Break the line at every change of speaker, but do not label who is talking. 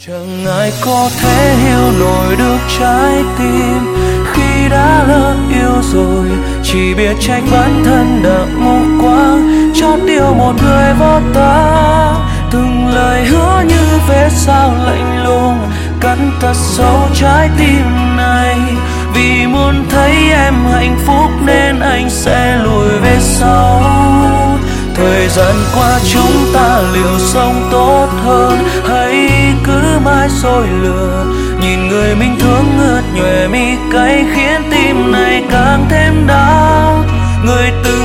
Chẳng ai có thể hiểu nổi được trái tim khi đã lỡ yêu rồi, chỉ biết trách bản thân đã mù quáng chót yêu một người vô ta. Từng lời hứa như vết dao lạnh lùng cắn thật sâu trái tim này, vì muốn thấy em hạnh phúc nên anh sẽ lùi về sau. Thời gian qua chúng ta liệu sống tốt hơn hay cứ mãi dối lừa, nhìn người mình thương ướt nhòe mi cay khiến tim này càng thêm đau. Người từ